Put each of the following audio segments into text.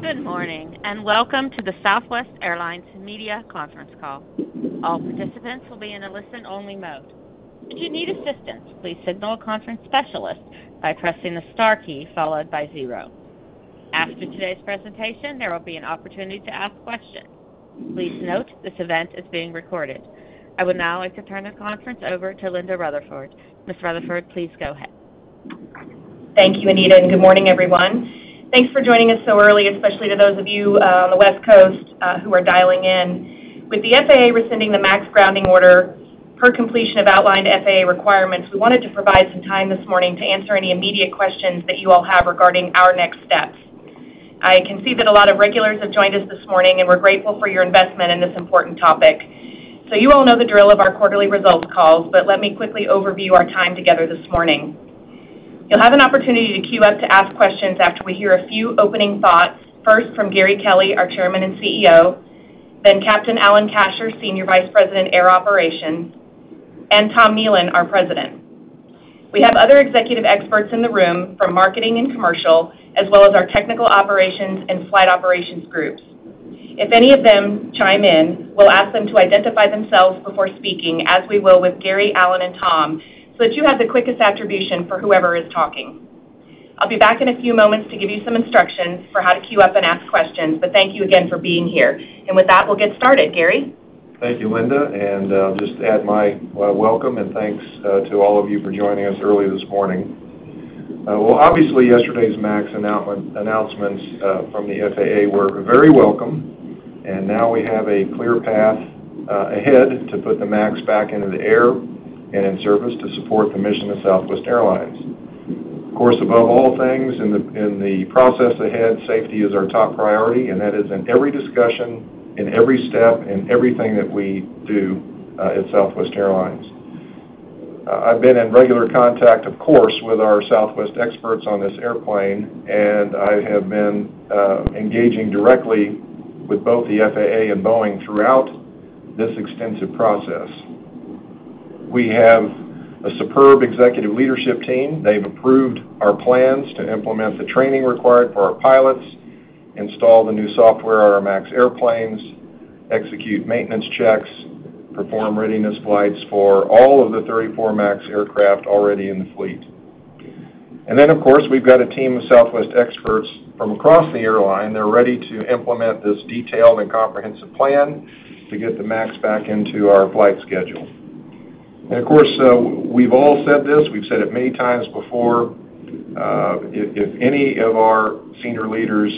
Good morning, and welcome to the Southwest Airlines Media Conference Call. All participants will be in a listen-only mode. If you need assistance, please signal a conference specialist by pressing the star key followed by 0. After today's presentation, there will be an opportunity to ask questions. Please note this event is being recorded. I would now like to turn the conference over to Linda Rutherford. Ms. Rutherford, please go ahead. Thank you, Anita, and good morning, everyone. Thanks for joining us so early, especially to those of you on the West Coast who are dialing in. With the FAA rescinding the MAX grounding order per completion of outlined FAA requirements, we wanted to provide some time this morning to answer any immediate questions that you all have regarding our next steps. I can see that a lot of regulars have joined us this morning, and we're grateful for your investment in this important topic. So you all know the drill of our quarterly results calls, but let me quickly overview our time together this morning. You'll have an opportunity to queue up to ask questions after we hear a few opening thoughts, first from Gary Kelly, our Chairman and CEO, then Captain Alan Kasher, Senior Vice President, Air Operations, and Tom Nealon, our President. We have other executive experts in the room from marketing and commercial, as well as our technical operations and flight operations groups. If any of them chime in, we'll ask them to identify themselves before speaking, as we will with Gary, Alan, and Tom, so that you have the quickest attribution for whoever is talking. I'll be back in a few moments to give you some instructions for how to queue up and ask questions, but thank you again for being here. And with that, we'll get started. Gary? Thank you, Linda, and I'll just add my welcome and thanks to all of you for joining us early this morning. Well, obviously, yesterday's MAX announcements from the FAA were very welcome, and now we have a clear path ahead to put the MAX back into the air and in service to support the mission of Southwest Airlines. Of course, above all things, in the process ahead, safety is our top priority, and that is in every discussion, in every step, in everything that we do at Southwest Airlines. I've been in regular contact, of course, with our Southwest experts on this airplane, and I have been engaging directly with both the FAA and Boeing throughout this extensive process. We have a superb executive leadership team. They've approved our plans to implement the training required for our pilots, install the new software on our MAX airplanes, execute maintenance checks, perform readiness flights for all of the 34 MAX aircraft already in the fleet. And then, of course, we've got a team of Southwest experts from across the airline. They're ready to implement this detailed and comprehensive plan to get the MAX back into our flight schedule. And of course, we've all said this, we've said it many times before, if any of our senior leaders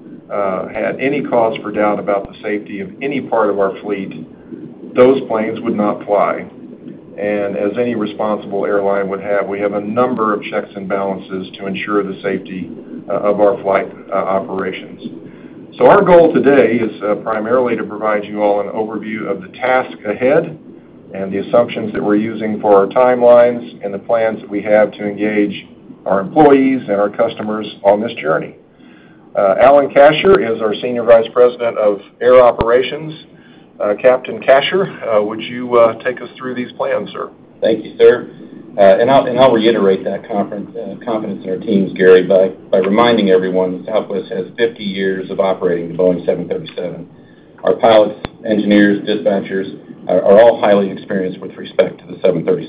had any cause for doubt about the safety of any part of our fleet, those planes would not fly. And as any responsible airline would have, we have a number of checks and balances to ensure the safety of our flight operations. So our goal today is primarily to provide you all an overview of the task ahead and the assumptions that we're using for our timelines and the plans that we have to engage our employees and our customers on this journey. Alan Kasher is our Senior Vice President of Air Operations. Captain Kasher, would you take us through these plans, sir? Thank you, sir. And I'll reiterate that confidence in our teams, Gary, by reminding everyone that Southwest has 50 years of operating the Boeing 737. Our pilots, engineers, dispatchers are all highly experienced with respect to the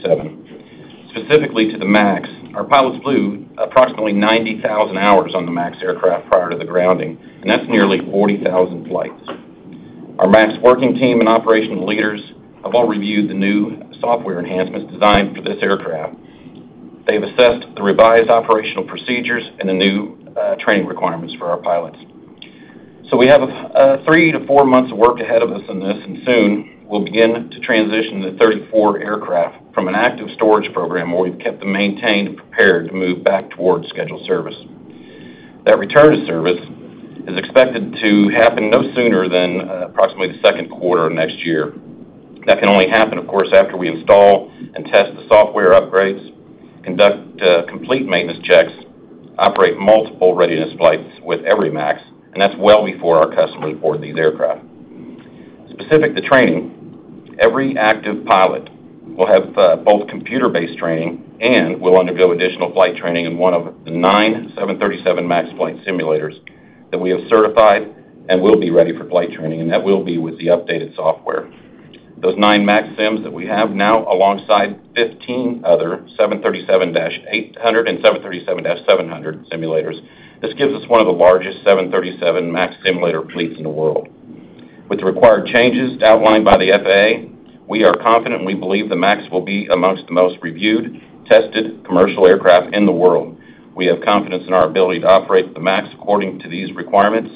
737. Specifically to the MAX, our pilots flew approximately 90,000 hours on the MAX aircraft prior to the grounding, and that's nearly 40,000 flights. Our MAX working team and operational leaders have all reviewed the new software enhancements designed for this aircraft. They've assessed the revised operational procedures and the new training requirements for our pilots. So we have 3 to 4 months of work ahead of us on this, and soon we'll begin to transition the 34 aircraft from an active storage program where we've kept them maintained and prepared to move back towards scheduled service. That return to service is expected to happen no sooner than approximately the second quarter of next year. That can only happen, of course, after we install and test the software upgrades, conduct complete maintenance checks, operate multiple readiness flights with every MAX, and that's well before our customers board these aircraft. Specific to training, every active pilot will have both computer-based training and will undergo additional flight training in one of the 9 737 MAX flight simulators that we have certified and will be ready for flight training, and that will be with the updated software. Those 9 MAX sims that we have now, alongside 15 other 737-800 and 737-700 simulators, this gives us one of the largest 737 MAX simulator fleets in the world. With the required changes outlined by the FAA, we are confident and we believe the MAX will be amongst the most reviewed, tested commercial aircraft in the world. We have confidence in our ability to operate the MAX according to these requirements.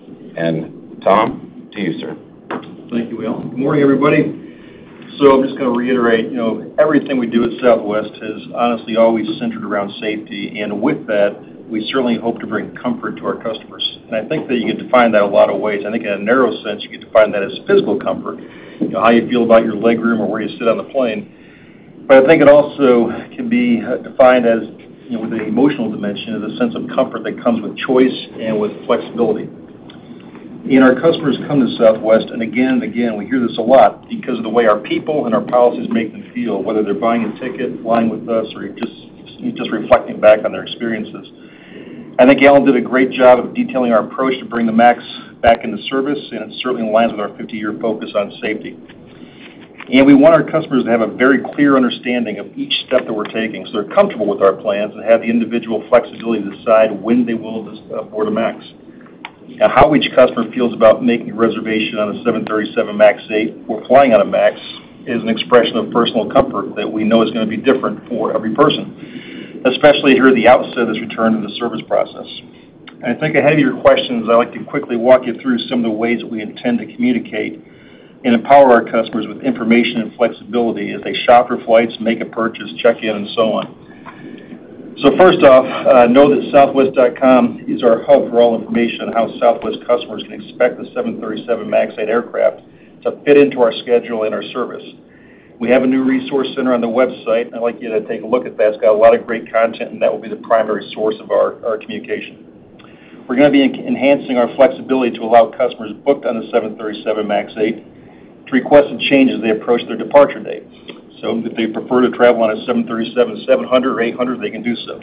And Tom, to you, sir. Thank you, Will. Good morning, everybody. So I'm just going to reiterate, everything we do at Southwest has honestly always centered around safety, and with that, we certainly hope to bring comfort to our customers. And I think that you can define that a lot of ways. I think in a narrow sense, you can define that as physical comfort, how you feel about your legroom or where you sit on the plane. But I think it also can be defined as, with an emotional dimension, as a sense of comfort that comes with choice and with flexibility. And our customers come to Southwest, and again, we hear this a lot because of the way our people and our policies make them feel, whether they're buying a ticket, flying with us, or just reflecting back on their experiences. I think Alan did a great job of detailing our approach to bring the MAX back into service, and it certainly aligns with our 50-year focus on safety. And we want our customers to have a very clear understanding of each step that we're taking, so they're comfortable with our plans and have the individual flexibility to decide when they will board a MAX. Now, how each customer feels about making a reservation on a 737 MAX 8 or flying on a MAX is an expression of personal comfort that we know is going to be different for every person, especially here at the outset of this return to the service process. And I think ahead of your questions, I'd like to quickly walk you through some of the ways that we intend to communicate and empower our customers with information and flexibility as they shop for flights, make a purchase, check in, and so on. So first off, know that Southwest.com is our hub for all information on how Southwest customers can expect the 737 MAX 8 aircraft to fit into our schedule and our service. We have a new resource center on the website. I'd like you to take a look at that. It's got a lot of great content, and that will be the primary source of our communication. We're going to be enhancing our flexibility to allow customers booked on the 737 MAX 8 to request changes as they approach their departure date. So if they prefer to travel on a 737-700 or 800, they can do so.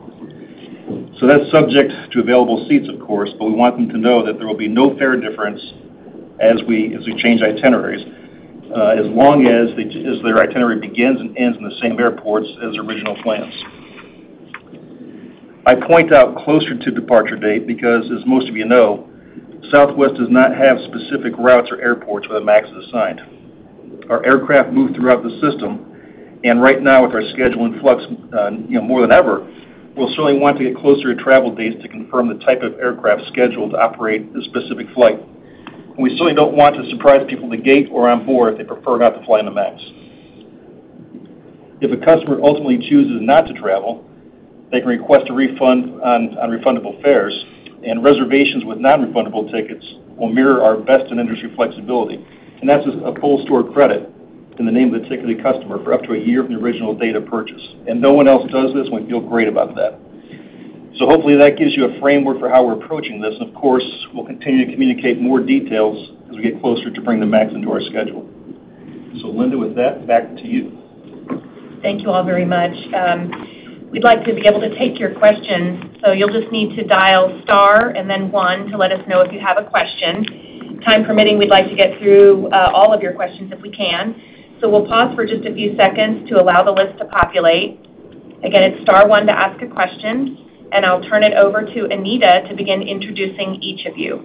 So that's subject to available seats, of course, but we want them to know that there will be no fare difference as we change itineraries, as long as their itinerary begins and ends in the same airports as original plans. I point out closer to departure date because, as most of you know, Southwest does not have specific routes or airports where the MAX is assigned. Our aircraft move throughout the system, and right now with our schedule in flux, more than ever, we'll certainly want to get closer to travel dates to confirm the type of aircraft scheduled to operate a specific flight. And we certainly don't want to surprise people at the gate or on board if they prefer not to fly in the MAX. If a customer ultimately chooses not to travel, they can request a refund on refundable fares, and reservations with non-refundable tickets will mirror our best-in-industry flexibility. And that's a full store credit in the name of the ticketed customer for up to a year from the original date of purchase. And no one else does this, and we feel great about that. So hopefully that gives you a framework for how we're approaching this. And of course, we'll continue to communicate more details as we get closer to bring the MAX into our schedule. So Linda, with that, back to you. Thank you all very much. We'd like to be able to take your questions, so you'll just need to dial star and then 1 to let us know if you have a question. Time permitting, we'd like to get through all of your questions if we can. So we'll pause for just a few seconds to allow the list to populate. Again, it's star 1 to ask a question, and I'll turn it over to Anita to begin introducing each of you.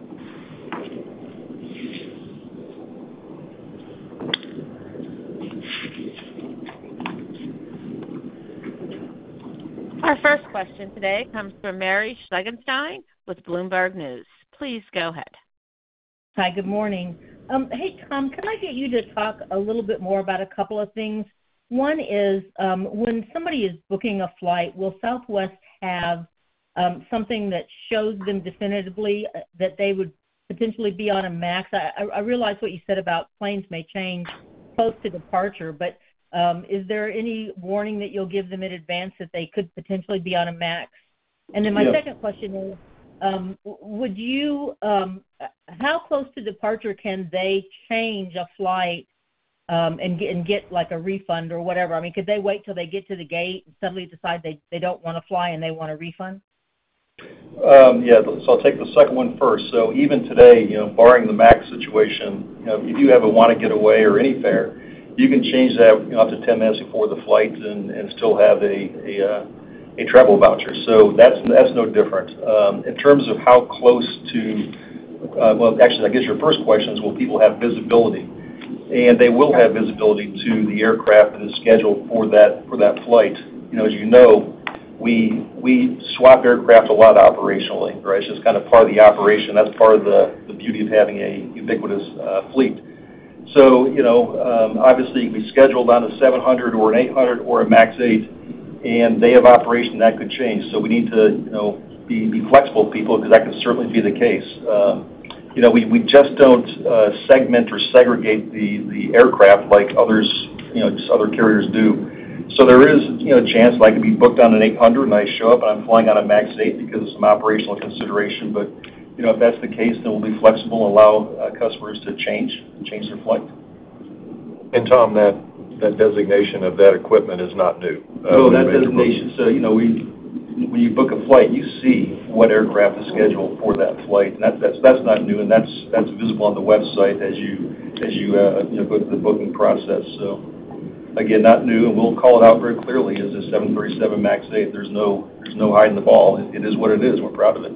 Our first question today comes from Mary Schlangenstein with Bloomberg News. Please go ahead. Hi, good morning. Hey, Tom, can I get you to talk a little bit more about a couple of things? One is when somebody is booking a flight, will Southwest have something that shows them definitively that they would potentially be on a MAX? I realize what you said about planes may change close to departure, but is there any warning that you'll give them in advance that they could potentially be on a MAX? And then my second question is, would you, how close to departure can they change a flight and get like a refund or whatever? I mean, could they wait till they get to the gate and suddenly decide they don't want to fly and they want a refund? Yeah, so I'll take the second one first. So even today, barring the MAX situation, if you do have a want to get away or any fare, you can change that up to 10 minutes before the flight and still have a travel voucher. So that's no different. In terms of how close to, well, actually, I guess your first question is, will people have visibility? And they will have visibility to the aircraft that is scheduled for that flight. As you know, we swap aircraft a lot operationally, right? It's just kind of part of the operation. That's part of the beauty of having a ubiquitous fleet. So, obviously, we scheduled on a 700 or an 800 or a MAX 8, and they have operation that could change. So we need to, be flexible people, because that could certainly be the case. We just don't segment or segregate the aircraft like others, just other carriers do. So there is, a chance that I could be booked on an 800 and I show up and I'm flying on a MAX 8 because of some operational consideration. But, if that's the case, then we'll be flexible and allow customers to change their flight. And Tom, that designation of that equipment is not new. No, that designation. So, when you book a flight, you see what aircraft is scheduled for that flight, and that's not new, and that's visible on the website as you go through the booking process. So, again, not new, and we'll call it out very clearly as a 737 MAX 8. There's no hiding the ball. It is what it is. We're proud of it.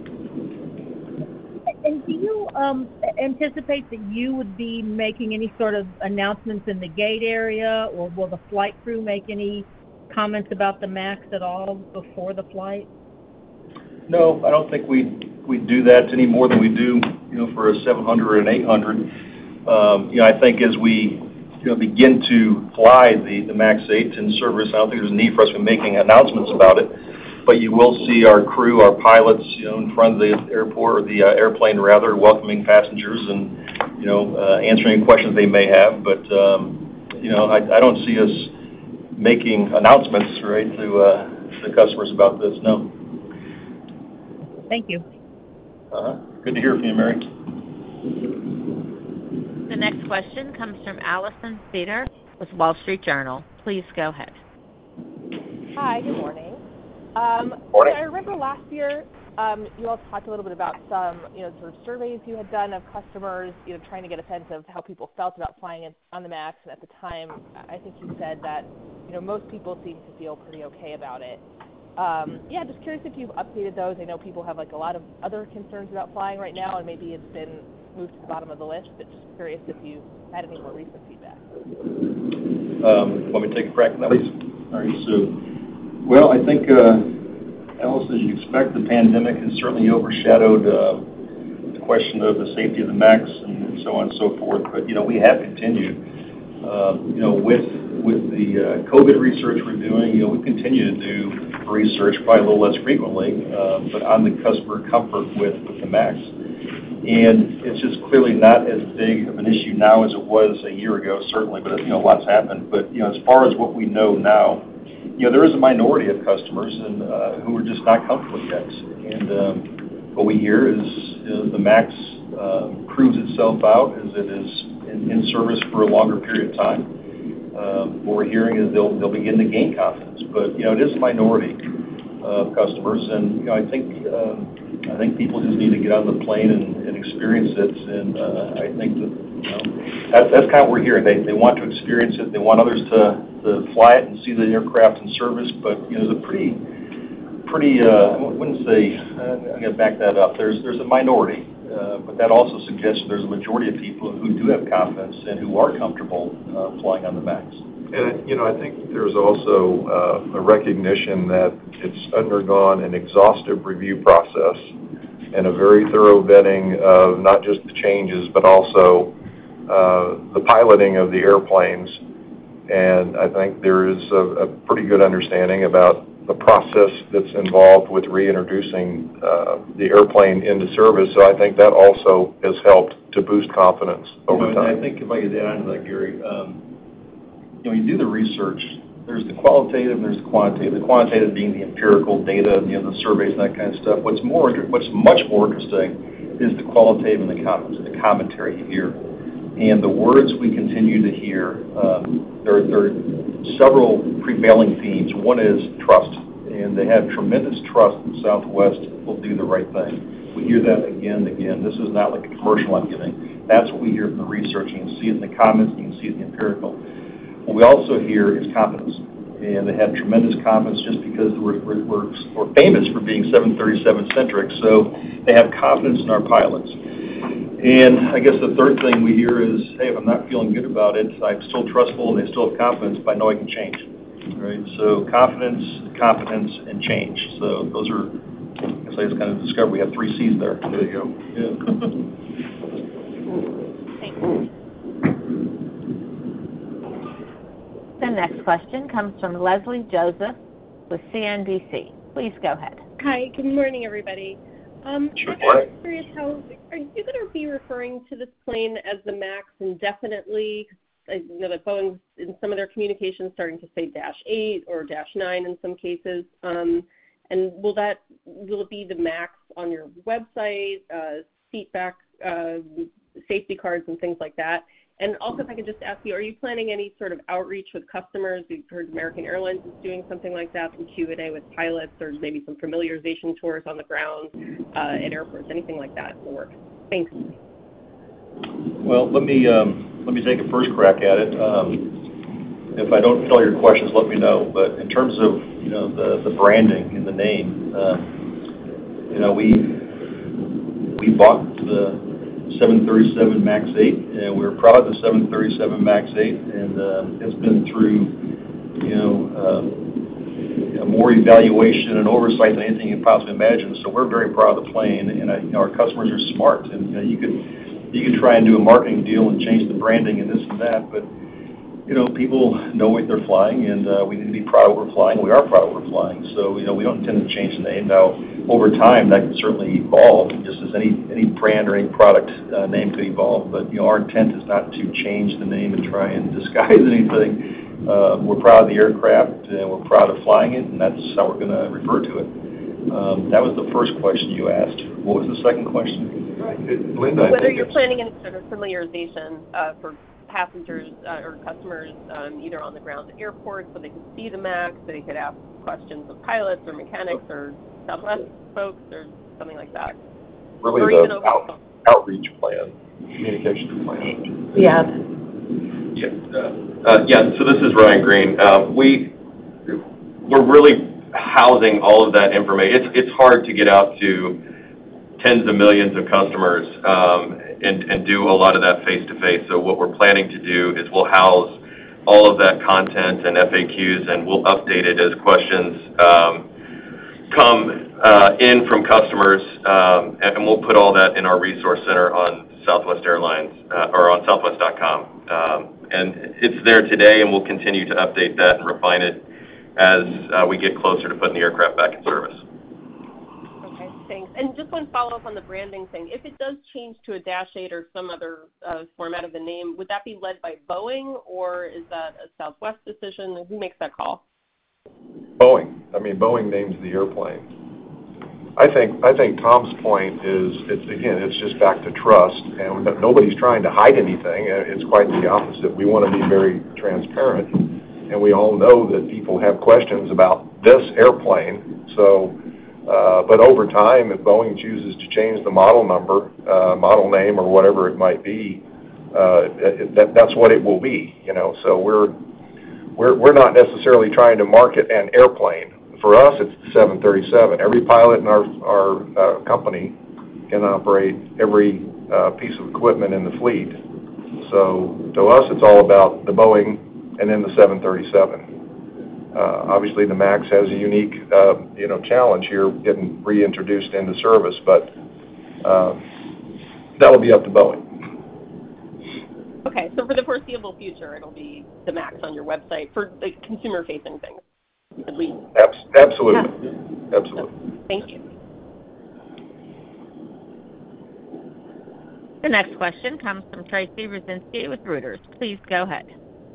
And do you anticipate that you would be making any sort of announcements in the gate area, or will the flight crew make any comments about the MAX at all before the flight? No, I don't think we do that any more than we do, for a 700 or an 800. I think as we begin to fly the MAX 8 in service, I don't think there's a need for us to be making announcements about it. But you will see our crew, our pilots, in front of the airport, or the airplane rather, welcoming passengers and, answering questions they may have. But, I don't see us making announcements, right, to customers about this, no. Thank you. Good to hear from you, Mary. The next question comes from Allison Cedar with Wall Street Journal. Please go ahead. Hi, good morning. Morning. I remember last year you all talked a little bit about some, sort of surveys you had done of customers, trying to get a sense of how people felt about flying on the MAX. And at the time, I think you said that, most people seem to feel pretty okay about it. Just curious if you've updated those. I know people have a lot of other concerns about flying right now, and maybe it's been moved to the bottom of the list, but just curious if you had any more recent feedback. Want me to take a crack at that? Please. All right, so, well, I think, Alice, as you expect, the pandemic has certainly overshadowed the question of the safety of the MAX and so on and so forth. But, we have continued, with the COVID research we're doing, we continue to do research, probably a little less frequently, but on the customer comfort with the MAX. And it's just clearly not as big of an issue now as it was a year ago, certainly, but, lots happened. But, as far as what we know now, there is a minority of customers who are just not comfortable yet. And what we hear is the MAX proves itself out as it is in service for a longer period of time. What we're hearing is they'll begin to gain confidence. But, it is a minority of customers, and, I think people just need to get on the plane and experience it. And I think that that's kind of what we're hearing. They want to experience it. They want others to fly it and see the aircraft in service. But there's a pretty I wouldn't say, I'm going to back that up. There's a minority, but that also suggests there's a majority of people who do have confidence and who are comfortable flying on the MAX. And, I think there's also a recognition that it's undergone an exhaustive review process and a very thorough vetting of not just the changes, but also the piloting of the airplanes. And I think there is a pretty good understanding about the process that's involved with reintroducing the airplane into service. So I think that also has helped to boost confidence over time. I think if I could add on to that, Gary, when you do the research, there's the qualitative and there's the quantitative. The quantitative being the empirical data, the surveys and that kind of stuff. What's much more interesting is the qualitative and the comments, the commentary you hear. And the words we continue to hear, there are several prevailing themes. One is trust, and they have tremendous trust that Southwest will do the right thing. We hear that again and again. This is not like a commercial I'm giving. That's what we hear from the research. You can see it in the comments, you can see it in the empirical. What we also hear is confidence, and they have tremendous confidence just because we're famous for being 737-centric, so they have confidence in our pilots. And I guess the third thing we hear is, hey, if I'm not feeling good about it, I'm still trustful and they still have confidence, but I know I can change. Right? So confidence, competence, and change. So those are, I guess I just kind of discovered we have 3 C's there. There you go. Yeah. Thanks. The next question comes from Leslie Joseph with CNBC. Please go ahead. Hi, good morning, everybody. I'm curious, are you going to be referring to this plane as the MAX indefinitely? I know that Boeing's in some of their communications starting to say -8 or -9 in some cases. And will it be the MAX on your website, seat back, safety cards, and things like that? And also, if I could just ask you, are you planning any sort of outreach with customers? We've heard American Airlines is doing something like that, some Q&A with pilots, or maybe some familiarization tours on the ground at airports, anything like that in the works. Thanks. Well, let me take a first crack at it. If I don't fill your questions, let me know. But in terms of the branding and the name, we bought the 737 MAX 8, and we're proud of the 737 MAX 8, and it's been through, more evaluation and oversight than anything you can possibly imagine. So we're very proud of the plane, and our customers are smart. And you could try and do a marketing deal and change the branding and this and that, but people know what they're flying, and we need to be proud of what we're flying. We are proud of what we're flying, so we don't intend to change the name. Now, over time, that can certainly evolve, just as any brand or any product name could evolve. But our intent is not to change the name and try and disguise anything. We're proud of the aircraft, and we're proud of flying it, and that's how we're going to refer to it. That was the first question you asked. What was the second question? Linda, Whether you're planning any sort of familiarization for passengers or customers either on the ground at airports so they could see the MAX, so they could ask questions of pilots or mechanics or Southwest folks or something like that. Really or the outreach plan, communication plan. Yeah. So this is Ryan Green. We're really housing all of that information. It's hard to get out to tens of millions of customers and do a lot of that face-to-face. So what we're planning to do is we'll house all of that content and FAQs, and we'll update it as questions come in from customers, and we'll put all that in our resource center on Southwest Airlines or on Southwest.com. And it's there today, and we'll continue to update that and refine it as we get closer to putting the aircraft back in service. Okay, thanks. And just one follow-up on the branding thing. If it does change to a -8 or some other format of the name, would that be led by Boeing, or is that a Southwest decision? Who makes that call? Boeing. Boeing names the airplane. I think Tom's point is, it's just back to trust, and nobody's trying to hide anything. It's quite the opposite. We want to be very transparent, and we all know that people have questions about this airplane. So, but over time, if Boeing chooses to change the model number, model name, or whatever it might be, that's what it will be. So we're not necessarily trying to market an airplane. For us, it's the 737. Every pilot in our company can operate every piece of equipment in the fleet. So to us, it's all about the Boeing and then the 737. Obviously, the MAX has a unique, challenge here getting reintroduced into service, but that'll be up to Boeing. Okay, so for the foreseeable future, it'll be the MAX on your website for the consumer-facing things, at least. Absolutely. Yeah. Absolutely. Thank you. The next question comes from Tracy Rucinski with Reuters. Please go ahead.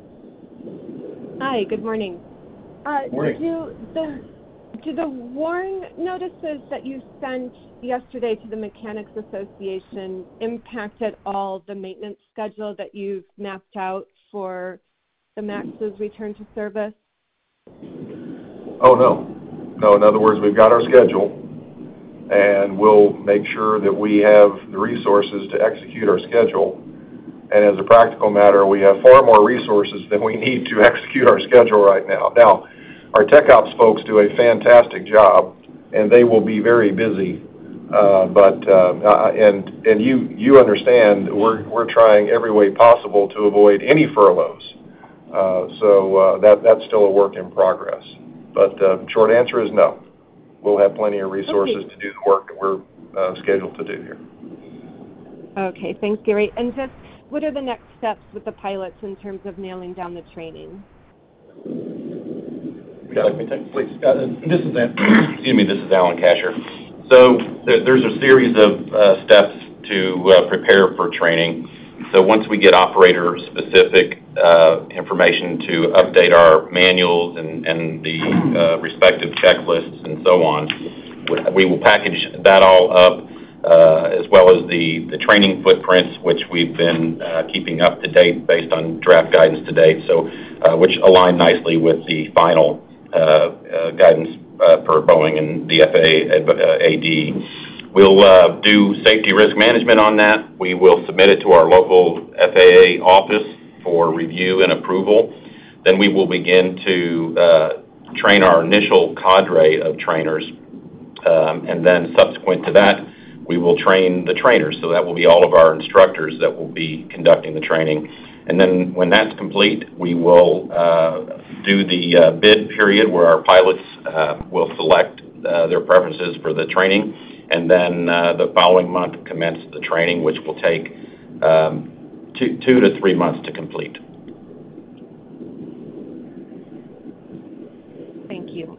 Hi, good morning. Morning. Do the warn notices that you sent yesterday to the Mechanics Association impact at all the maintenance schedule that you've mapped out for the MAX's return to service? Oh, no. No, in other words, we've got our schedule, and we'll make sure that we have the resources to execute our schedule. And as a practical matter, we have far more resources than we need to execute our schedule right now. Now, our tech ops folks do a fantastic job, and they will be very busy. You understand we're trying every way possible to avoid any furloughs. That's still a work in progress. But short answer is no. We'll have plenty of resources to do the work that we're scheduled to do here. Okay, thanks, Gary. And just what are the next steps with the pilots in terms of nailing down the training? Let me take, please. This is Alan Kasher. So there's a series of steps to prepare for training. So once we get operator-specific information to update our manuals and the respective checklists and so on, we will package that all up, as well as the training footprints, which we've been keeping up to date based on draft guidance to date, so which align nicely with the final guidance per Boeing and the FAA AD. We'll do safety risk management on that. We will submit it to our local FAA office for review and approval. Then we will begin to train our initial cadre of trainers, and then subsequent to that, we will train the trainers. So that will be all of our instructors that will be conducting the training. And then when that's complete, we will do the bid period where our pilots will select their preferences for the training, and then the following month commence the training, which will take 2 to 3 months to complete. Thank you.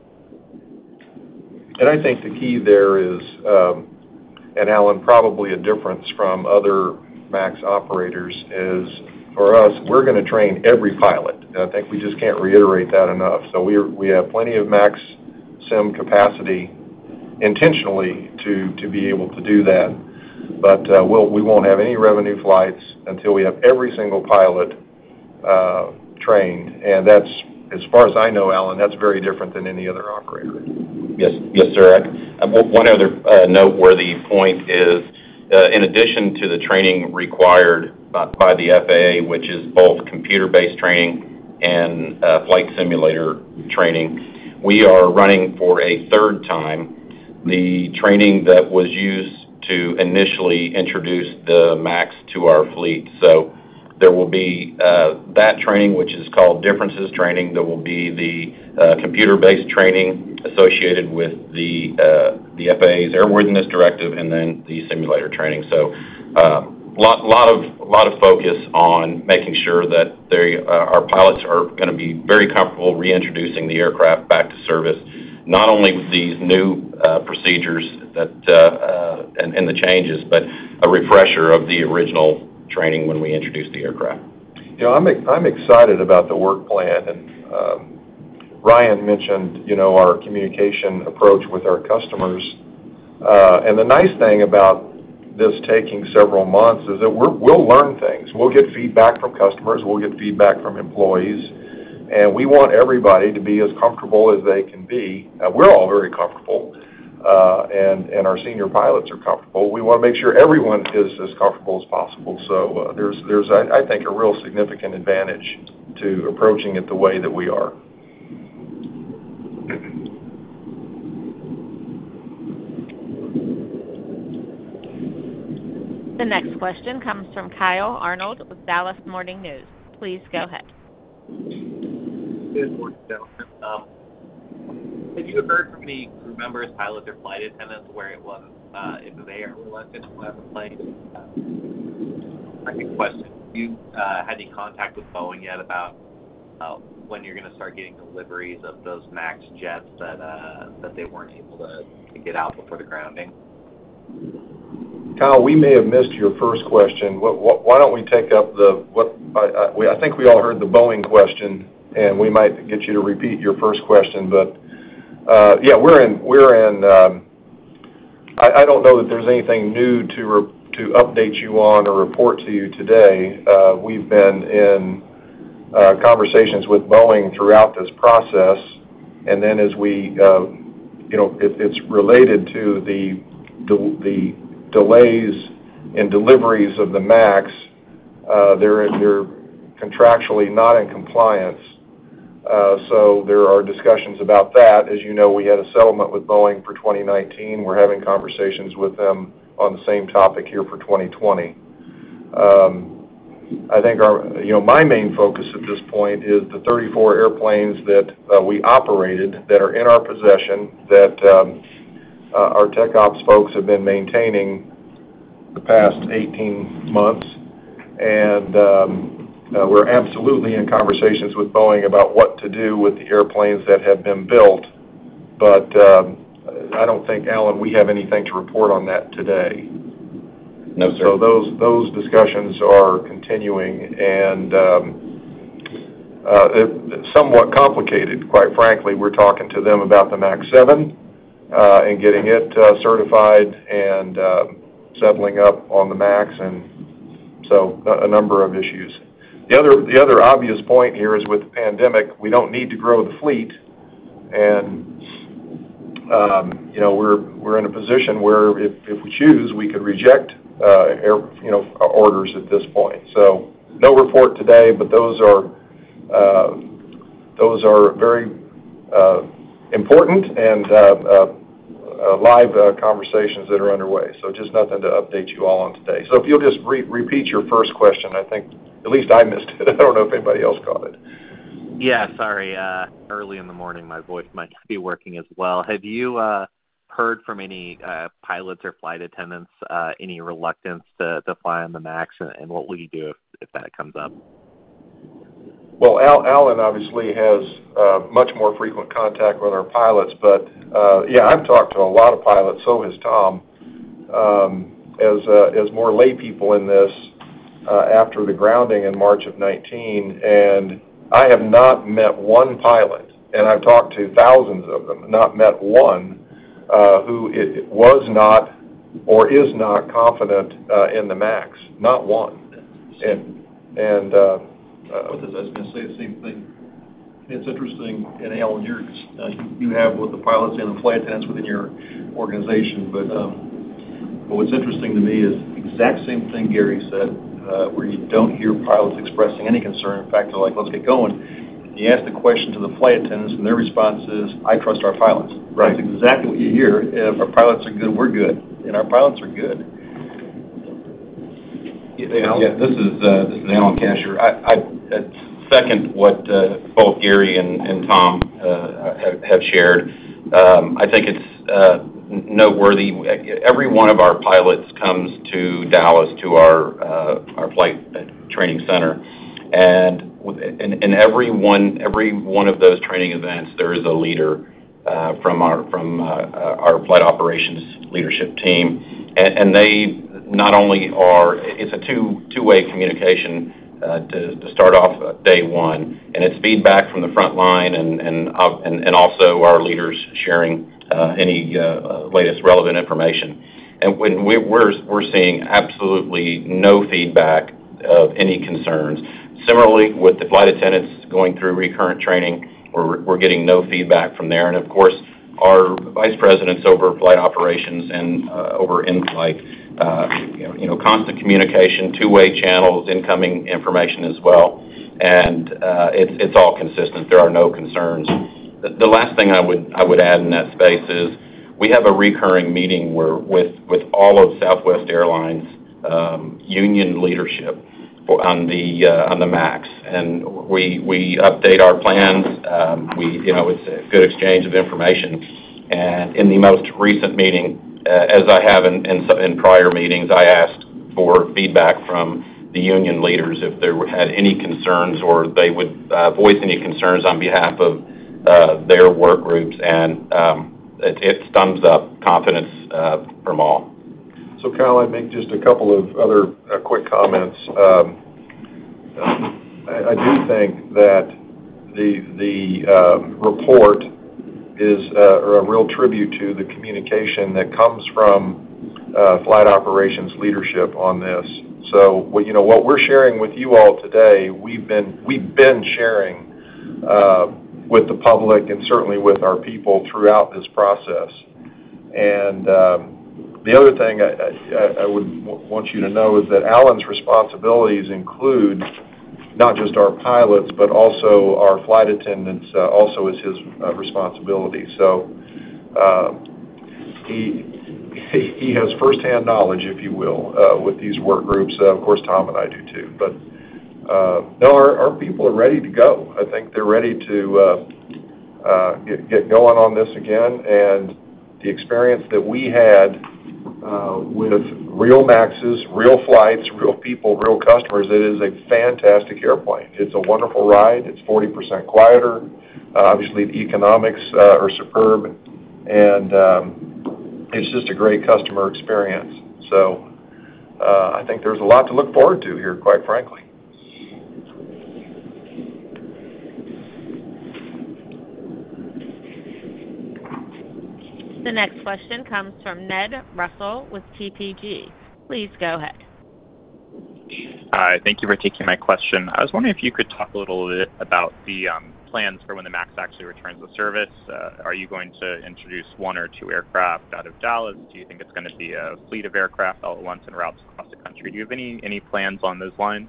And I think the key there is, and Alan, probably a difference from other MAX operators is, for us, we're going to train every pilot. And I think we just can't reiterate that enough. So we have plenty of MAX sim capacity intentionally to be able to do that. But we won't have any revenue flights until we have every single pilot trained. And that's, as far as I know, Alan, that's very different than any other operator. Yes, sir. One other noteworthy point is, in addition to the training required by the FAA, which is both computer-based training and flight simulator training, we are running for a third time the training that was used to initially introduce the MAX to our fleet. So there will be that training, which is called differences training. There will be the computer-based training associated with the FAA's airworthiness directive, and then the simulator training. So lot of focus on making sure that our pilots are going to be very comfortable reintroducing the aircraft back to service, not only with these new procedures that and the changes, but a refresher of the original training when we introduced the aircraft. You know, I'm excited about the work plan, and Ryan mentioned, our communication approach with our customers. And the nice thing about this taking several months is that we'll learn things. We'll get feedback from customers. We'll get feedback from employees. And we want everybody to be as comfortable as they can be. We're all very comfortable, and our senior pilots are comfortable. We want to make sure everyone is as comfortable as possible. So there's I think, a real significant advantage to approaching it the way that we are. The next question comes from Kyle Arnold with Dallas Morning News. Please go ahead. Good morning, gentlemen. Have you heard from any crew members, pilots, or flight attendants where it was, if they are reluctant to fly the plane? Second question, have you had any contact with Boeing yet about when you're going to start getting deliveries of those MAX jets that they weren't able to get out before the grounding? Kyle, we may have missed your first question. Why don't we take up I think we all heard the Boeing question, and we might get you to repeat your first question. But yeah, we're in. I don't know that there's anything new to update you on or report to you today. We've been in conversations with Boeing throughout this process, And then as we, it's related to the delays in deliveries of the MAX. They're contractually not in compliance. So there are discussions about that. As you know, we had a settlement with Boeing for 2019. We're having conversations with them on the same topic here for 2020. I think my main focus at this point is the 34 airplanes that we operated that are in our possession that our tech ops folks have been maintaining the past 18 months. And we're absolutely in conversations with Boeing about what to do with the airplanes that have been built. But I don't think, Alan, we have anything to report on that today. No, sir. So those discussions are continuing and somewhat complicated, quite frankly. We're talking to them about the MAX 7 and getting it certified and settling up on the MAX, and so a number of issues. The other obvious point here is with the pandemic, we don't need to grow the fleet, and we're in a position where if we choose, we could reject orders at this point. So no report today, but those are very important and live conversations that are underway. So just nothing to update you all on today. So if you'll just repeat your first question, I think at least I missed it. I don't know if anybody else caught it. Yeah, sorry. Early in the morning, my voice might not be working as well. Have you heard from any pilots or flight attendants any reluctance to fly on the MAX, and what will you do if that comes up? Well, Alan obviously has much more frequent contact with our pilots, but I've talked to a lot of pilots, so has Tom, as more lay people in this after the grounding in March of 19, and I have not met one pilot, and I've talked to thousands of them, not met one who was not or is not confident in the MAX, not one. I was going to say the same thing. It's interesting, and Alan, you have both the pilots and the flight attendants within your organization, but what's interesting to me is the exact same thing Gary said, where you don't hear pilots expressing any concern. In fact, they're like, let's get going. You ask the question to the flight attendants, and their response is, I trust our pilots. Right. That's exactly what you hear. If our pilots are good, we're good, and our pilots are good. Yeah, this is Alan Kasher. I second what both Gary and Tom have shared. I think it's noteworthy. Every one of our pilots comes to Dallas to our flight training center, and in every one of those training events, there is a leader from our flight operations leadership team, and they not only it's a two-way communication to start off day one, and it's feedback from the front line and also our leaders sharing any latest relevant information. And when we're seeing absolutely no feedback of any concerns. Similarly, with the flight attendants going through recurrent training, we're getting no feedback from there. And of course, our vice presidents over flight operations and over in-flight, constant communication, two-way channels, incoming information as well, and it's all consistent. There are no concerns. The last thing I would add in that space is we have a recurring meeting with all of Southwest Airlines union leadership on the MAX, and we update our plans. It's a good exchange of information. And in the most recent meeting, as I have in prior meetings, I asked for feedback from the union leaders if they had any concerns or they would voice any concerns on behalf of their work groups, and it's thumbs up confidence from all. So, Kyle, I'd make just a couple of other quick comments. I do think that the report is a real tribute to the communication that comes from flight operations leadership on this. So, what we're sharing with you all today, we've been sharing with the public and certainly with our people throughout this process. And the other thing I would want you to know is that Alan's responsibilities include not just our pilots, but also our flight attendants also is his responsibility. So he has firsthand knowledge, if you will, with these work groups. Of course, Tom and I do too. But no, our people are ready to go. I think they're ready to get going on this again. And the experience that we had with real MAXes, real flights, real people, real customers, it is a fantastic airplane. It's a wonderful ride. It's 40% quieter. Obviously, the economics are superb. And it's just a great customer experience. So I think there's a lot to look forward to here, quite frankly. The next question comes from Ned Russell with TPG. Please go ahead. Hi, thank you for taking my question. I was wondering if you could talk a little bit about the plans for when the MAX actually returns to service. Are you going to introduce one or two aircraft out of Dallas? Do you think it's going to be a fleet of aircraft all at once en routes across the country? Do you have any plans on those lines?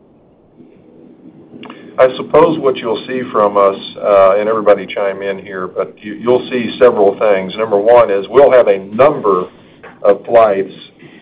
I suppose what you'll see from us, and everybody chime in here, but you'll see several things. Number one is we'll have a number of flights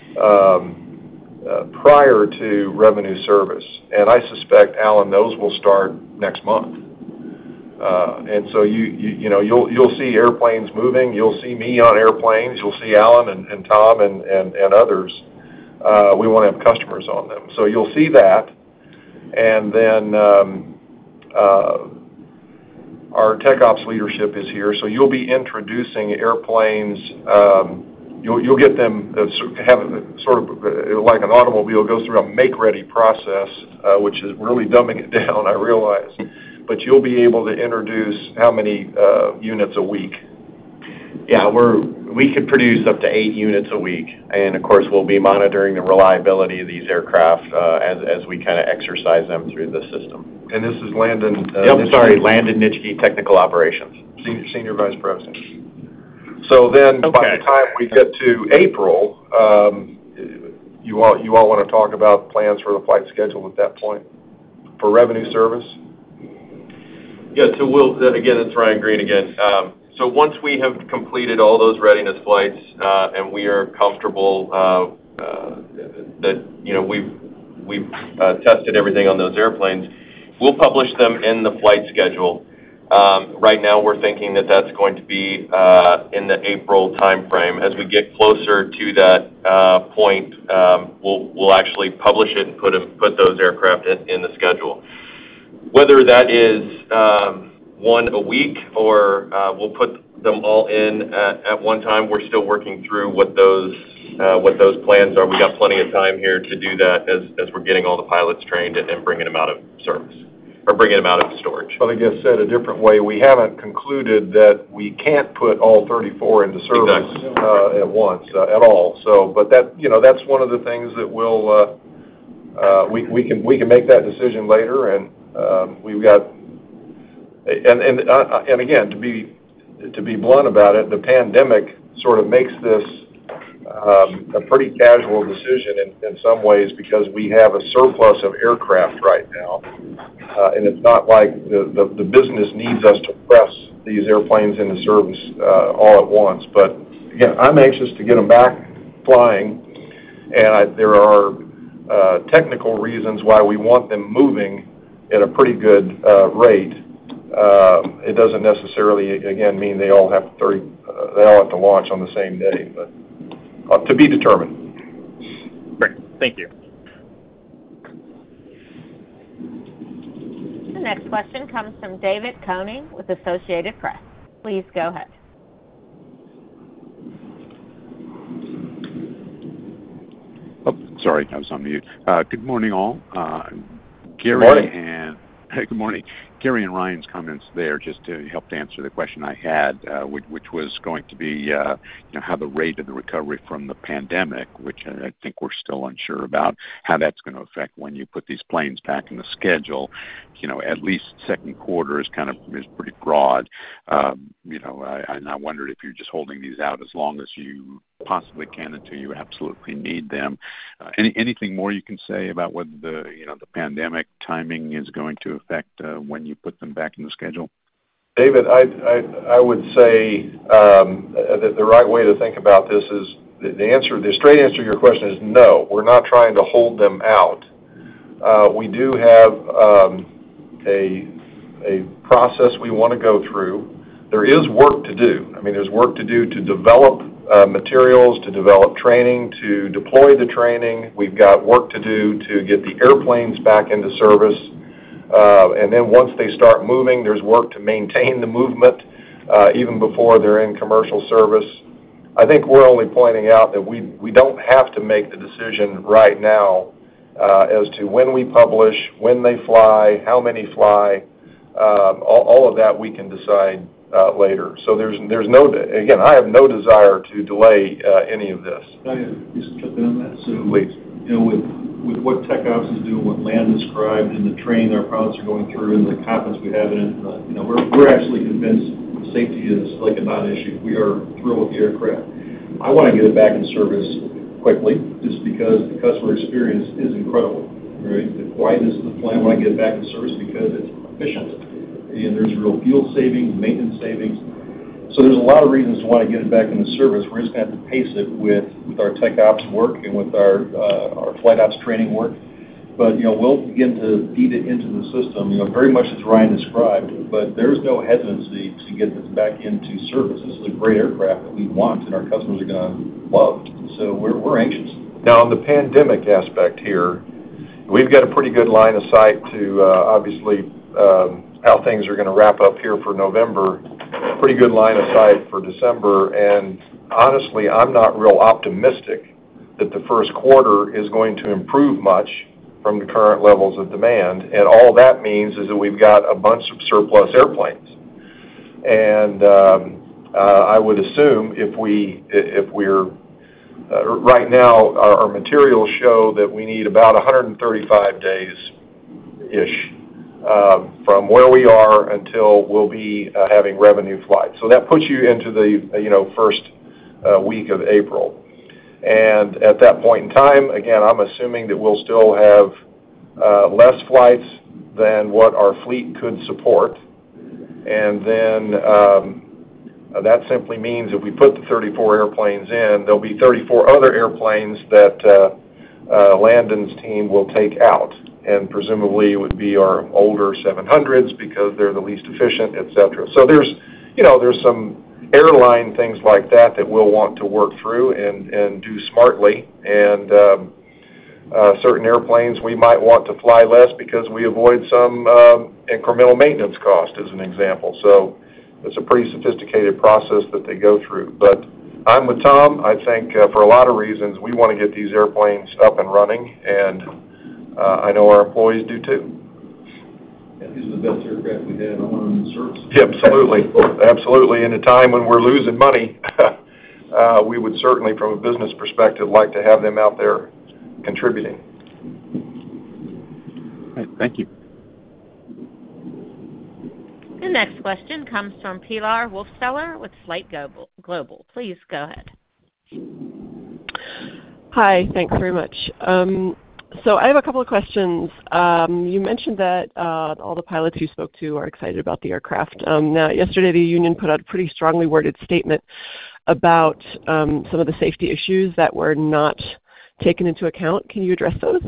prior to revenue service, and I suspect, Alan, those will start next month. And so you'll see airplanes moving. You'll see me on airplanes. You'll see Alan and Tom and others. We want to have customers on them, so you'll see that. And then our tech ops leadership is here, so you'll be introducing airplanes. You'll get them have sort of like an automobile goes through a make-ready process, which is really dumbing it down, I realize. But you'll be able to introduce how many units a week? Yeah, we could produce up to 8 units a week, and of course we'll be monitoring the reliability of these aircraft as we kind of exercise them through the system. And this is Landon. Landon Nitschke, Technical Operations, Senior Vice President. So then, by the time we get to April, you all want to talk about plans for the flight schedule at that point for revenue service? Yeah. So again, it's Ryan Green again. So once we have completed all those readiness flights and we are comfortable that we've tested everything on those airplanes, we'll publish them in the flight schedule. Right now, we're thinking that that's going to be in the April timeframe. As we get closer to that point, we'll actually publish it and put those aircraft in the schedule. Whether that is one a week or we'll put them all in at one time, we're still working through what those plans are. We got plenty of time here to do that as we're getting all the pilots trained and bringing them out of service or bringing them out of storage. Well, I guess said a different way, we haven't concluded that we can't put all 34 into service at once at all. So, but that that's one of the things that we'll we can make that decision later, and we've got. And again, to be blunt about it, the pandemic sort of makes this a pretty casual decision in some ways because we have a surplus of aircraft right now, and it's not like the business needs us to press these airplanes into service all at once. But again, I'm anxious to get them back flying, and there are technical reasons why we want them moving at a pretty good rate. It doesn't necessarily, again, mean they all have to launch on the same day, but to be determined. Great, thank you. The next question comes from David Koenig with Associated Press. Please go ahead. Oh, sorry, I was on mute. Good morning, all. Good morning. Good morning. Gary and Ryan's comments there, just to help to answer the question I had, which was going to be, how the rate of the recovery from the pandemic, which I think we're still unsure about, how that's going to affect when you put these planes back in the schedule. At least second quarter is pretty broad. And I wondered if you're just holding these out as long as you possibly can until you absolutely need them. Anything more you can say about whether the pandemic timing is going to affect when you put them back in the schedule? David, I would say that the right way to think about this is the straight answer to your question is no. We're not trying to hold them out. We do have a process we want to go through. There is work to do. There's work to do to develop materials, to develop training, to deploy the training. We've got work to do to get the airplanes back into service. And then once they start moving, there's work to maintain the movement even before they're in commercial service. I think we're only pointing out that we don't have to make the decision right now as to when we publish, when they fly, how many fly. All of that we can decide later. So there's no, again, I have no desire to delay any of this. Can I just jump in on that? So, please. With what Tech Ops is doing, what Land described, and the training our pilots are going through, and the confidence we have in it, we're actually convinced safety is like a non-issue. We are thrilled with the aircraft. I want to get it back in service quickly, just because the customer experience is incredible. Right? The quietness of the plane, when I get it back in service, because it's efficient. And there's real fuel savings, maintenance savings. So there's a lot of reasons to want to get it back into service. We're just going to have to pace it with our Tech Ops work and with our Flight Ops training work. But, we'll begin to feed it into the system, very much as Ryan described. But there's no hesitancy to get this back into service. This is a great aircraft that we want and our customers are going to love. So we're anxious. Now, on the pandemic aspect here, we've got a pretty good line of sight to, obviously, how things are going to wrap up here for November. Pretty good line of sight for December. And honestly, I'm not real optimistic that the first quarter is going to improve much from the current levels of demand. And all that means is that we've got a bunch of surplus airplanes. And I would assume if we're right now, our materials show that we need about 135 days-ish from where we are until we'll be having revenue flights. So that puts you into the first week of April. And at that point in time, again, I'm assuming that we'll still have less flights than what our fleet could support. And then that simply means if we put the 34 airplanes in, there'll be 34 other airplanes that Landon's team will take out. And presumably it would be our older 700s because they're the least efficient, et cetera. So there's some airline things like that we'll want to work through and do smartly. And certain airplanes we might want to fly less because we avoid some incremental maintenance cost, as an example. So it's a pretty sophisticated process that they go through. But I'm with Tom. I think for a lot of reasons we want to get these airplanes up and running, and I know our employees do too. Yeah, these are the best aircraft we have. I want them in service. Yeah, absolutely. Absolutely. In a time when we're losing money, we would certainly, from a business perspective, like to have them out there contributing. Right, thank you. The next question comes from Pilar Wolfsteller with Flight Global. Please go ahead. Hi, thanks very much. So I have a couple of questions. You mentioned that all the pilots you spoke to are excited about the aircraft. Now, yesterday the union put out a pretty strongly worded statement about some of the safety issues that were not taken into account. Can you address those?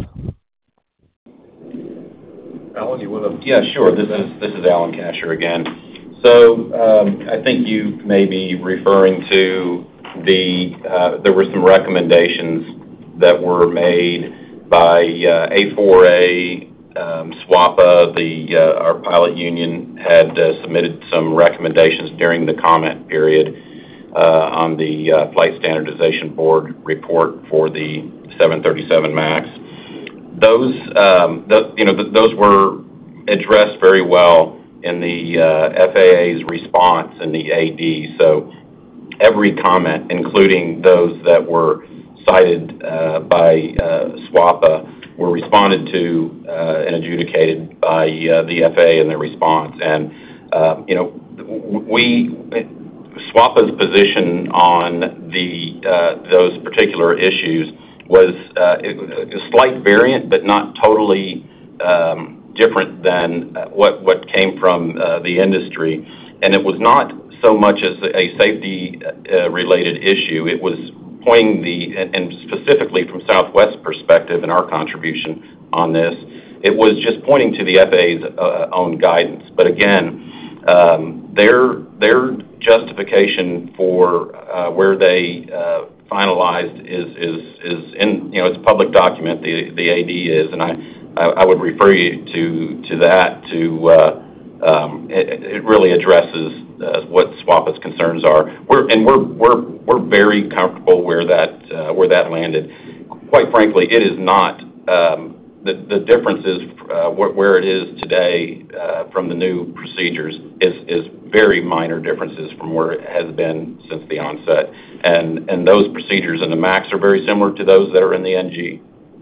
Alan, you want to? Yeah, sure. This is Alan Kasher again. So I think you may be referring to there were some recommendations that were made by A4A, SWAPA. Our pilot union had submitted some recommendations during the comment period on the Flight Standardization Board report for the 737 MAX. Those were addressed very well in the FAA's response in the AD. So every comment, including those that were cited by SWAPA, were responded to and adjudicated by the FAA in their response. And, SWAPA's position on those particular issues was a slight variant, but not totally different than what came from the industry. And it was not so much as a safety related issue. It was pointing and specifically from Southwest's perspective and our contribution on this, it was just pointing to the FAA's own guidance. But again, their justification for where they finalized is in, it's a public document, the AD is, and I would refer you to that it really addresses what SWAPA's concerns are. We're very comfortable where that landed. Quite frankly, it is not the difference is where it is today from the new procedures is very minor differences from where it has been since the onset, and those procedures in the MAX are very similar to those that are in the NG.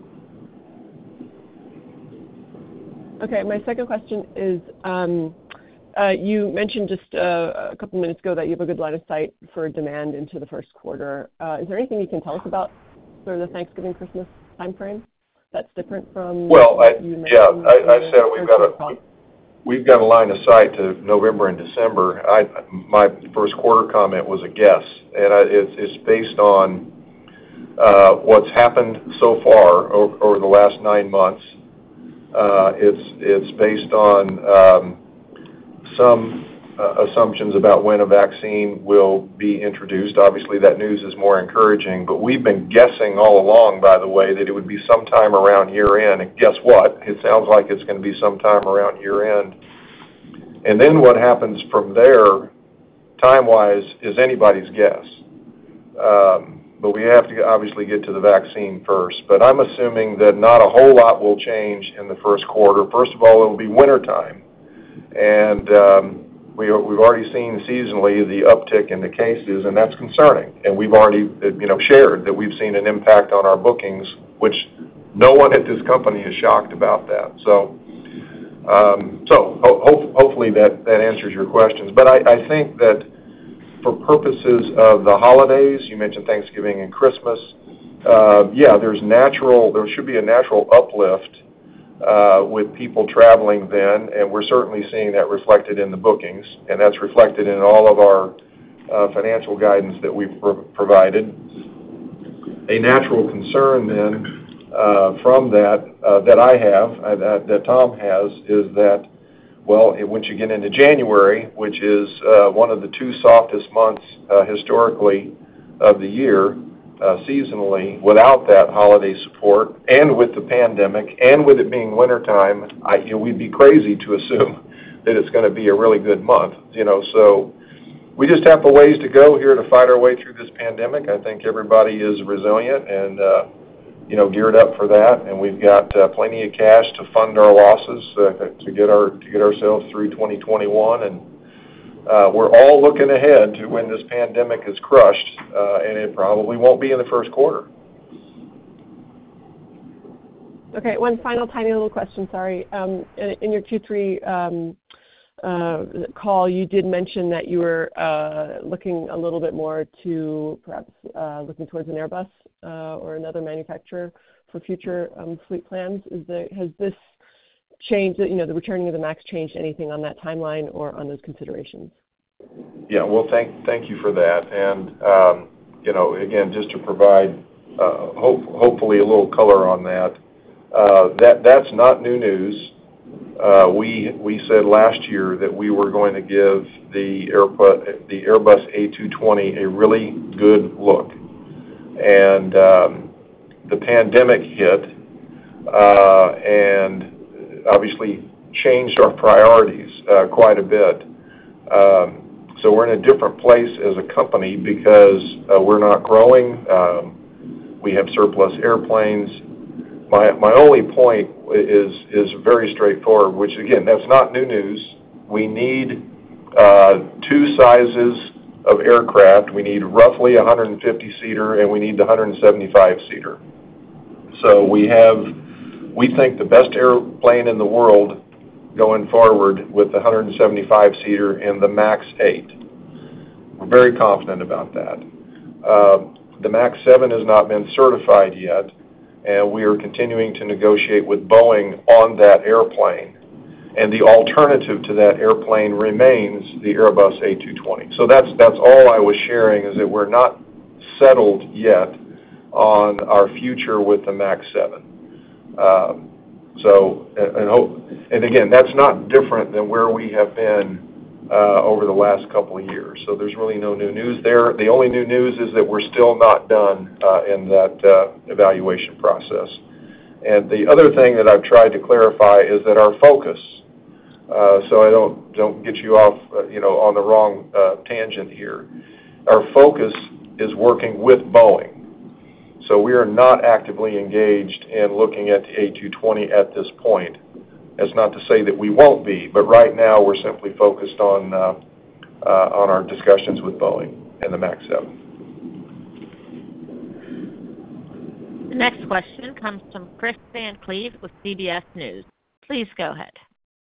Okay, my second question is, you mentioned just a couple minutes ago that you have a good line of sight for demand into the first quarter. Is there anything you can tell us about sort of the Thanksgiving, Christmas timeframe that's different from what you mentioned? I said we've got a line of sight to November and December. My first quarter comment was a guess, and it's based on what's happened so far over the last 9 months. It's based on some assumptions about when a vaccine will be introduced. Obviously, that news is more encouraging, but we've been guessing all along, by the way, that it would be sometime around year-end. And guess what? It sounds like it's going to be sometime around year-end. And then what happens from there, time-wise, is anybody's guess. But we have to obviously get to the vaccine first. But I'm assuming that not a whole lot will change in the first quarter. First of all, it will be wintertime. And we've already seen seasonally the uptick in the cases, and that's concerning. And we've already shared that we've seen an impact on our bookings, which no one at this company is shocked about that. So hopefully that answers your questions. But I think that for purposes of the holidays, you mentioned Thanksgiving and Christmas, there should be a natural uplift with people traveling then, and we're certainly seeing that reflected in the bookings, and that's reflected in all of our financial guidance that we've provided. A natural concern then from that I have, that Tom has, is that, once you get into January, which is one of the two softest months historically of the year, seasonally, without that holiday support, and with the pandemic, and with it being wintertime, we'd be crazy to assume that it's going to be a really good month. So we just have a ways to go here to fight our way through this pandemic. I think everybody is resilient and geared up for that, and we've got plenty of cash to fund our losses to get ourselves through 2021, and we're all looking ahead to when this pandemic is crushed, and it probably won't be in the first quarter. Okay, one final tiny little question, sorry. In your Q3 call, you did mention that you were looking a little bit more to perhaps looking towards an Airbus or another manufacturer for future fleet plans. Has this changed, the returning of the MAX changed anything on that timeline or on those considerations? Yeah, well, thank you for that. And, again, just to provide hopefully a little color on that, that's not new news. We said last year that we were going to give the Airbus A220 a really good look. And the pandemic hit and obviously changed our priorities quite a bit. So we're in a different place as a company because we're not growing. We have surplus airplanes. My only point is very straightforward, which again, that's not new news. we need two sizes of aircraft. We need roughly a 150-seater, and we need the 175-seater. So we think the best airplane in the world going forward with the 175-seater and the MAX 8. We're very confident about that. The MAX 7 has not been certified yet, and we are continuing to negotiate with Boeing on that airplane. And the alternative to that airplane remains the Airbus A220. So that's all I was sharing, is that we're not settled yet on our future with the MAX 7. And again, that's not different than where we have been over the last couple of years. So there's really no new news there. The only new news is that we're still not done in that evaluation process. And the other thing that I've tried to clarify is that our focus, so I don't get you off, on the wrong tangent here. Our focus is working with Boeing. So we are not actively engaged in looking at the A220 at this point. That's not to say that we won't be, but right now we're simply focused on our discussions with Boeing and the MAX 7. The next question comes from Chris Van Cleve with CBS News. Please go ahead.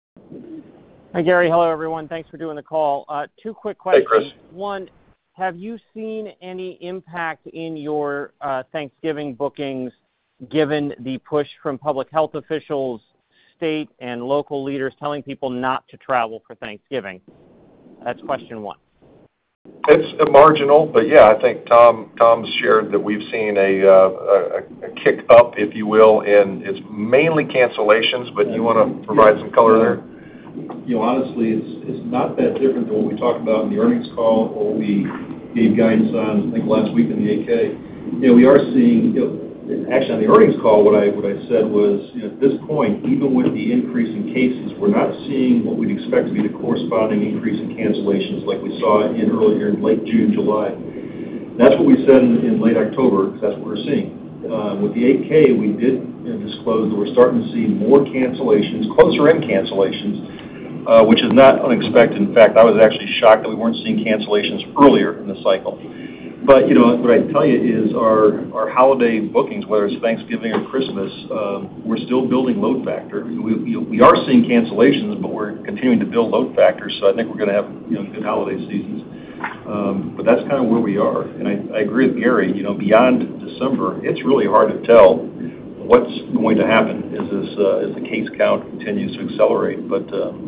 Hi, Gary. Hello, everyone. Thanks for doing the call. Two quick questions. Hey, Chris. One, have you seen any impact in your Thanksgiving bookings given the push from public health officials, state and local leaders telling people not to travel for Thanksgiving? That's question one. It's marginal, but yeah, I think Tom's shared that we've seen a kick up, if you will, and it's mainly cancellations, but you want to provide some color there? Honestly, it's not that different than what we talked about in the earnings call or we gave guidance on, I think, last week in the 8K. We are seeing, actually on the earnings call, what I said was, at this point, even with the increase in cases, we're not seeing what we'd expect to be the corresponding increase in cancellations like we saw in late June, July. That's what we said in late October, because that's what we're seeing. With the 8K, we did disclose that we're starting to see more cancellations, closer-in cancellations, which is not unexpected. In fact, I was actually shocked that we weren't seeing cancellations earlier in the cycle. But, what I tell you is our holiday bookings, whether it's Thanksgiving or Christmas, we're still building load factor. We are seeing cancellations, but we're continuing to build load factors, so I think we're going to have good holiday seasons. But that's kind of where we are. And I agree with Gary, beyond December, it's really hard to tell what's going to happen as the case count continues to accelerate. But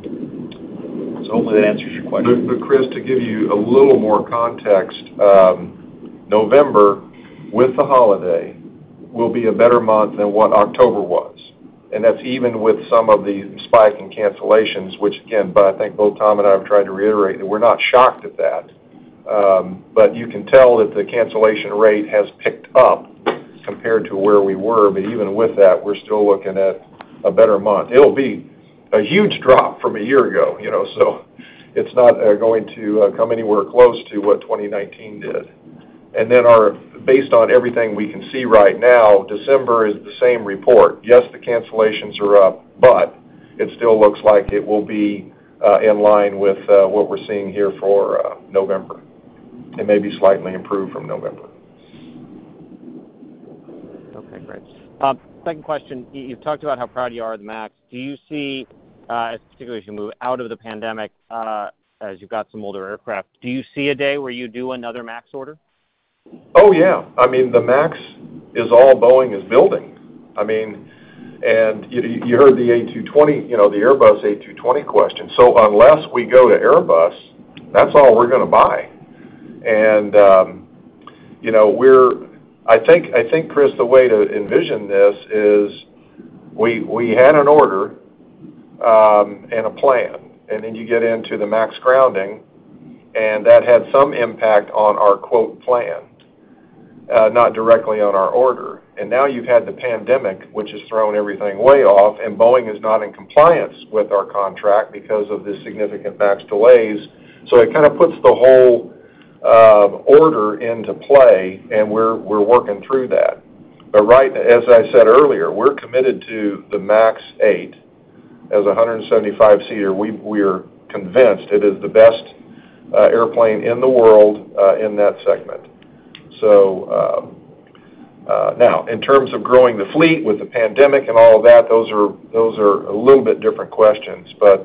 so hopefully that answers your question. But Chris, to give you a little more context, November, with the holiday, will be a better month than what October was. And that's even with some of the spike in cancellations, which again, but I think both Tom and I have tried to reiterate that we're not shocked at that. But you can tell that the cancellation rate has picked up compared to where we were, but even with that, we're still looking at a better month. It'll be a huge drop from a year ago, so it's not going to come anywhere close to what 2019 did. And then based on everything we can see right now, December is the same report. Yes, the cancellations are up, but it still looks like it will be in line with what we're seeing here for November. It may be slightly improved from November. Okay, great. Second question, you've talked about how proud you are of the MAX. Do you see, particularly as you move out of the pandemic, as you've got some older aircraft, do you see a day where you do another MAX order? Oh, yeah. I mean, the MAX is all Boeing is building. I mean, and you heard the A220, the Airbus A220 question. So unless we go to Airbus, that's all we're going to buy. And, I think, Chris, the way to envision this is we had an order and a plan, and then you get into the MAX grounding, and that had some impact on our quote plan, not directly on our order. And now you've had the pandemic, which has thrown everything way off, and Boeing is not in compliance with our contract because of the significant MAX delays. So it kind of puts the whole order into play, and we're working through that. But as I said earlier, we're committed to the MAX 8 as a 175-seater. We are convinced it is the best airplane in the world in that segment. So now, in terms of growing the fleet with the pandemic and all of that, those are a little bit different questions. But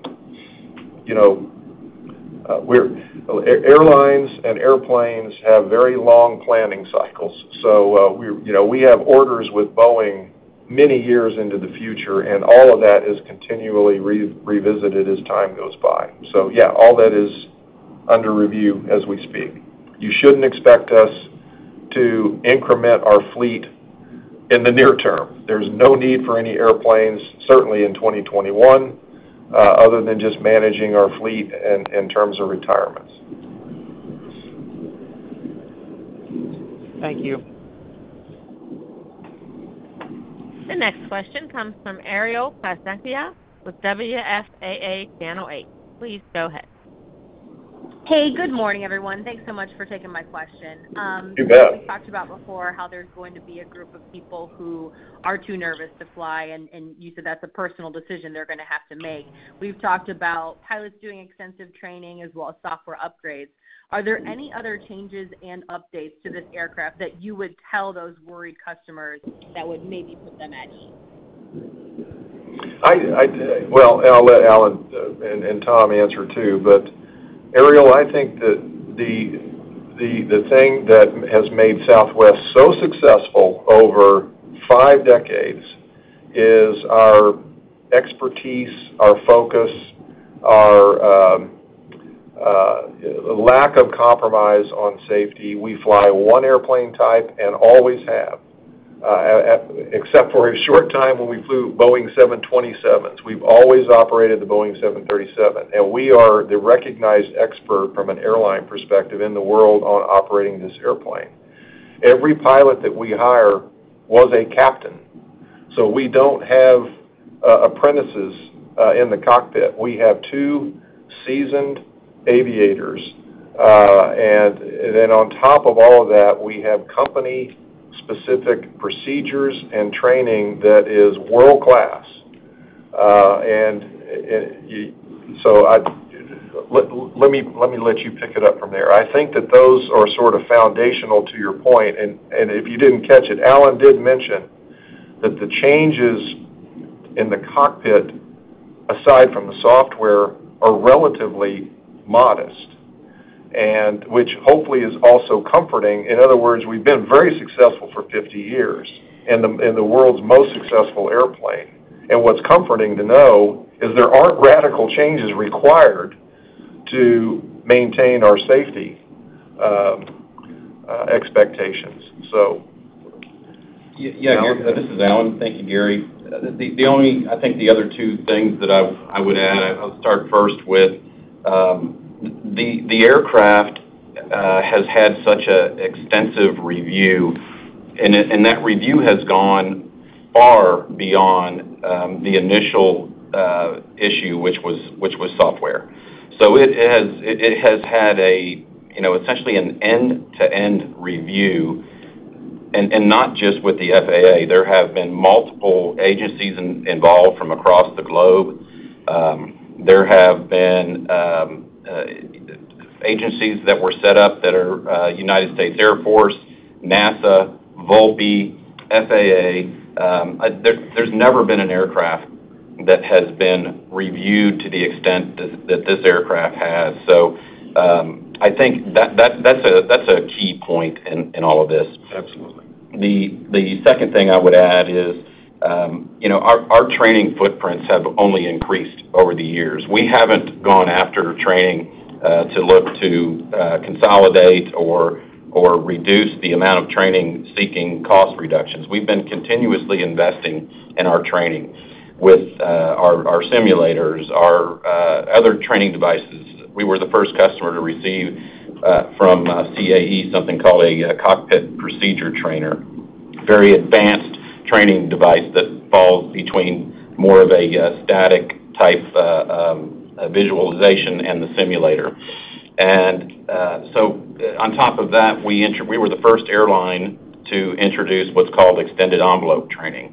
airlines and airplanes have very long planning cycles. So we have orders with Boeing many years into the future, and all of that is continually revisited as time goes by. So yeah, all that is under review as we speak. You shouldn't expect us to increment our fleet in the near term. There's no need for any airplanes, certainly in 2021, other than just managing our fleet in terms of retirements. Thank you. The next question comes from Ariel Placencia with WFAA Channel 8. Please go ahead. Hey, good morning, everyone. Thanks so much for taking my question. You bet. We talked about before how there's going to be a group of people who are too nervous to fly, and you said that's a personal decision they're going to have to make. We've talked about pilots doing extensive training as well as software upgrades. Are there any other changes and updates to this aircraft that you would tell those worried customers that would maybe put them at ease? Well, I'll let Alan and Tom answer too, but Ariel, I think that the thing that has made Southwest so successful over 5 decades is our expertise, our focus, our lack of compromise on safety. We fly one airplane type and always have, except for a short time when we flew Boeing 727s. We've always operated the Boeing 737, and we are the recognized expert from an airline perspective in the world on operating this airplane. Every pilot that we hire was a captain, so we don't have apprentices in the cockpit. We have 2 seasoned aviators, and then on top of all of that, we have company-specific procedures and training that is world-class. So let me let you pick it up from there. I think that those are sort of foundational to your point, and if you didn't catch it, Alan did mention that the changes in the cockpit, aside from the software, are relatively modest, and which hopefully is also comforting. In other words, we've been very successful for 50 years in the world's most successful airplane. And what's comforting to know is there aren't radical changes required to maintain our safety expectations. So, yeah, Gary, this is Alan. Thank you, Gary. I think the other 2 things that I would add, I'll start first with the aircraft has had such an extensive review, and that review has gone far beyond the initial issue, which was software. So it has had essentially an end-to-end review, and not just with the FAA. There have been multiple agencies involved from across the globe. There have been agencies that were set up that are United States Air Force, NASA, Volpe, FAA. There's never been an aircraft that has been reviewed to the extent that this aircraft has. So I think that's a key point in all of this. Absolutely. The second thing I would add is, our training footprints have only increased over the years. We haven't gone after training to look to consolidate or reduce the amount of training seeking cost reductions. We've been continuously investing in our training with our simulators, our other training devices. We were the first customer to receive from CAE something called a cockpit procedure trainer, very advanced training device that falls between more of a static type visualization and the simulator. And so on top of that, we were the first airline to introduce what's called extended envelope training.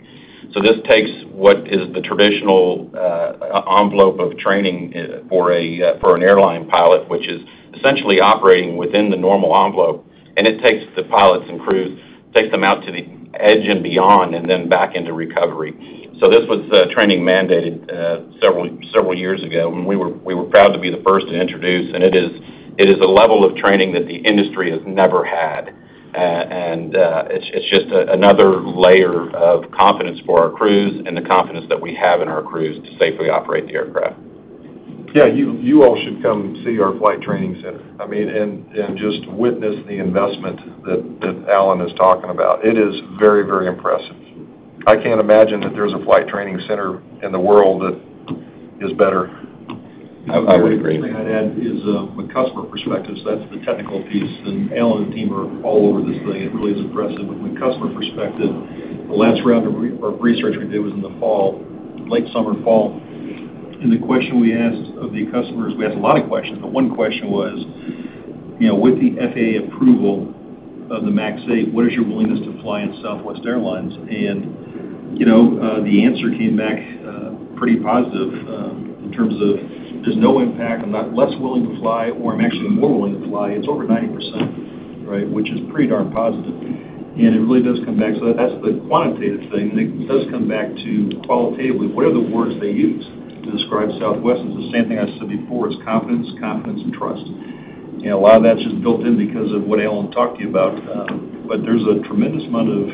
So this takes what is the traditional envelope of training for an airline pilot, which is essentially operating within the normal envelope, and it takes the pilots and crews, takes them out to the edge and beyond, and then back into recovery. So this was training mandated several years ago, and we were proud to be the first to introduce. And it is a level of training that the industry has never had, and it's just another layer of confidence for our crews and the confidence that we have in our crews to safely operate the aircraft. Yeah, you all should come see our flight training center. I mean, and just witness the investment that Alan is talking about. It is very, very impressive. I can't imagine that there's a flight training center in the world that is better. I would agree. The thing I'd add is from a customer perspective, so that's the technical piece, and Alan and the team are all over this thing. It really is impressive. But from a customer perspective, the last round of research we did was in the fall, late summer, fall. And the question we asked of the customers, we asked a lot of questions, but one question was, with the FAA approval of the MAX 8, what is your willingness to fly in Southwest Airlines? And, the answer came back pretty positive in terms of there's no impact. I'm not less willing to fly, or I'm actually more willing to fly. It's over 90%, right, which is pretty darn positive. And it really does come back. So that's the quantitative thing. And it does come back to qualitatively, what are the words they use to describe Southwest? It's the same thing I said before. It's confidence, and trust. A lot of that's just built in because of what Alan talked to you about. But there's a tremendous amount of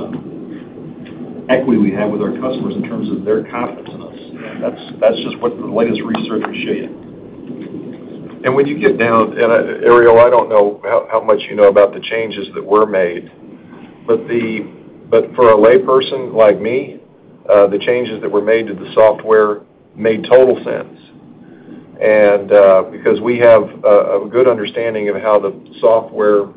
equity we have with our customers in terms of their confidence in us. And that's just what the latest research will show you. And when you get down, and Ariel, I don't know how much you know about the changes that were made, but for a layperson like me, the changes that were made to the software made total sense. And because we have a good understanding of how the software,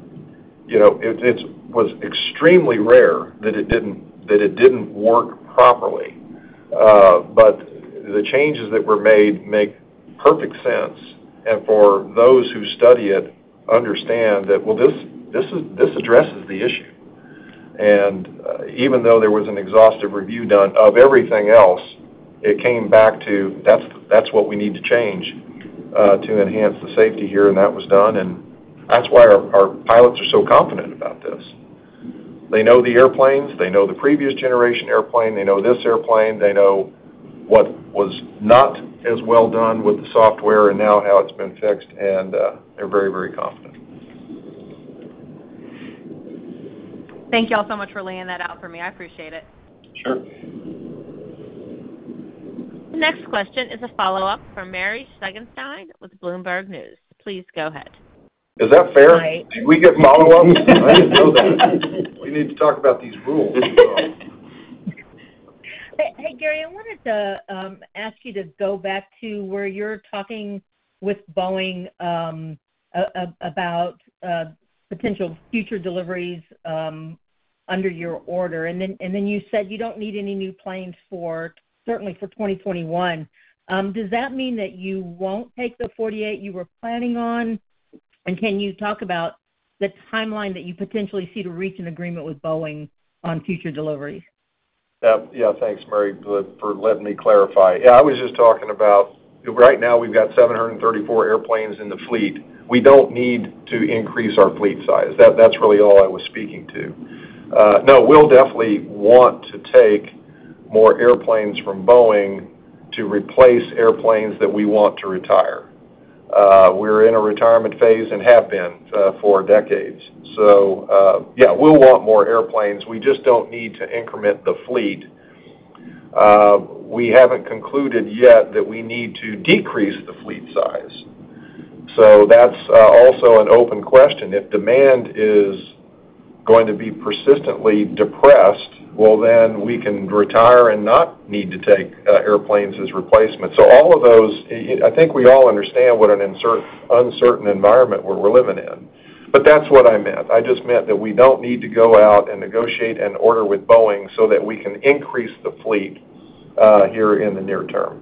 it was extremely rare that it didn't work properly. But the changes that were made make perfect sense, and for those who study it, understand that this addresses the issue. And even though there was an exhaustive review done of everything else, it came back to that's what we need to change to enhance the safety here, and that was done. And that's why our pilots are so confident about this. They know the airplanes, they know the previous generation airplane, they know this airplane, they know what was not as well done with the software and now how it's been fixed, and they're very, very confident. Thank you all so much for laying that out for me. I appreciate it. Sure. The next question is a follow-up from Mary Schlangenstein with Bloomberg News. Please go ahead. Is that fair? Hi. Did we get follow-ups? I didn't know that. We need to talk about these rules. Hey, Gary, I wanted to ask you to go back to where you're talking with Boeing about potential future deliveries under your order, and then you said you don't need any new planes certainly for 2021. Does that mean that you won't take the 48 you were planning on? And can you talk about the timeline that you potentially see to reach an agreement with Boeing on future deliveries? Yeah, thanks, Mary, for letting me clarify. Yeah, I was just talking about, right now we've got 734 airplanes in the fleet. We don't need to increase our fleet size. That's really all I was speaking to. No, we'll definitely want to take more airplanes from Boeing to replace airplanes that we want to retire. We're in a retirement phase and have been for decades. So, yeah, we'll want more airplanes. We just don't need to increment the fleet. We haven't concluded yet that we need to decrease the fleet size. So that's also an open question. If demand is going to be persistently depressed, well, then we can retire and not need to take airplanes as replacement. So all of those, I think we all understand what an uncertain environment where we're living in. But that's what I meant. I just meant that we don't need to go out and negotiate an order with Boeing so that we can increase the fleet here in the near term.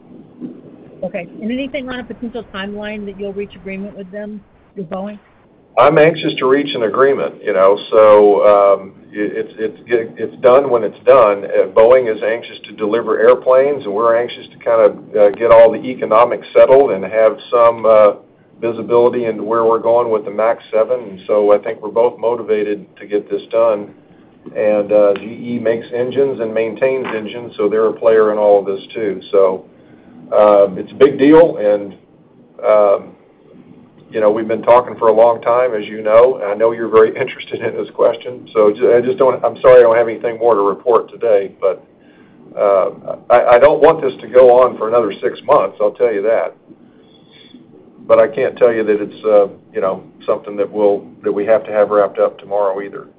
Okay. And anything on a potential timeline that you'll reach agreement with them, with Boeing? I'm anxious to reach an agreement, so it's done when it's done. Boeing is anxious to deliver airplanes, and we're anxious to kind of get all the economics settled and have some visibility into where we're going with the MAX 7. And so I think we're both motivated to get this done. And GE makes engines and maintains engines, so they're a player in all of this too. So it's a big deal, and we've been talking for a long time, as you know, and I know you're very interested in this question. So I'm sorry I don't have anything more to report today, but I don't want this to go on for another 6 months, I'll tell you that. But I can't tell you that it's, something that we have to have wrapped up tomorrow either.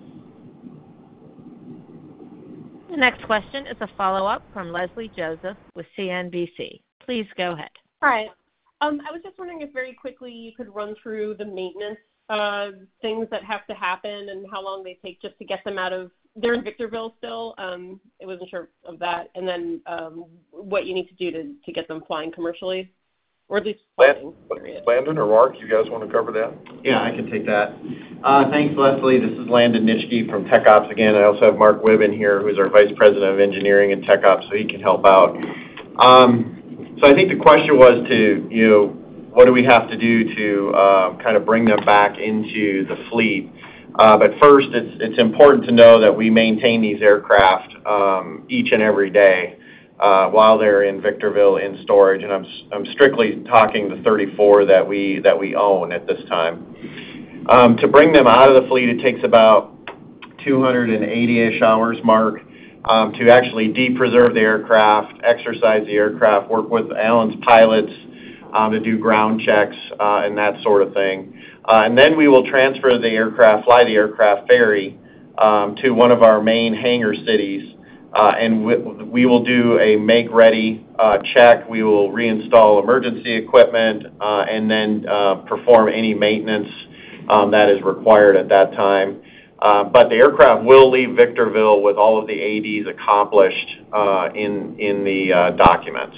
The next question is a follow-up from Leslie Joseph with CNBC. Please go ahead. Hi. I was just wondering if very quickly you could run through the maintenance things that have to happen and how long they take just to get them out of. They're in Victorville still. I wasn't sure of that. And then what you need to do to get them flying commercially, or at least flying. Landon or Mark, you guys want to cover that? Yeah, I can take that. Thanks, Leslie. This is Landon Nitschke from Tech Ops again. I also have Mark Wibben here, who's our Vice President of Engineering and Tech Ops, so he can help out. So I think the question was what do we have to do to kind of bring them back into the fleet? But first, it's important to know that we maintain these aircraft each and every day while they're in Victorville in storage, and I'm strictly talking the 34 that we own at this time. To bring them out of the fleet, it takes about 280-ish hours, Mark, to actually depreserve the aircraft, exercise the aircraft, work with Alan's pilots to do ground checks and that sort of thing. And then we will transfer the aircraft, fly the aircraft ferry to one of our main hangar cities, and we will do a make-ready check. We will reinstall emergency equipment and then perform any maintenance that is required at that time. But the aircraft will leave Victorville with all of the ADs accomplished in the documents.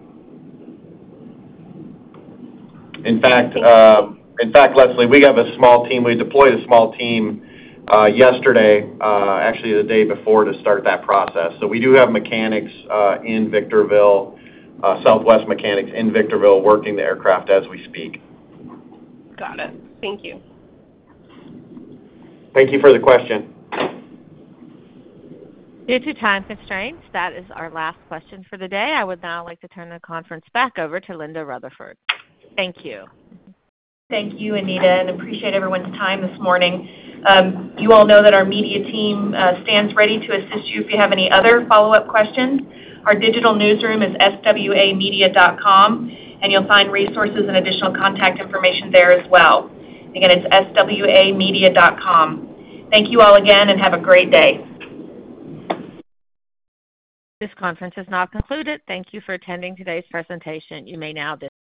In fact, Leslie, we have a small team. We deployed a small team yesterday, actually the day before, to start that process. So we do have mechanics in Victorville, Southwest mechanics in Victorville, working the aircraft as we speak. Got it. Thank you. Thank you for the question. Due to time constraints, that is our last question for the day. I would now like to turn the conference back over to Linda Rutherford. Thank you. Thank you, Anita, and appreciate everyone's time this morning. You all know that our media team stands ready to assist you if you have any other follow-up questions. Our digital newsroom is swamedia.com, and you'll find resources and additional contact information there as well. Again, it's swamedia.com. Thank you all again, and have a great day. This conference is now concluded. Thank you for attending today's presentation. You may now disconnect.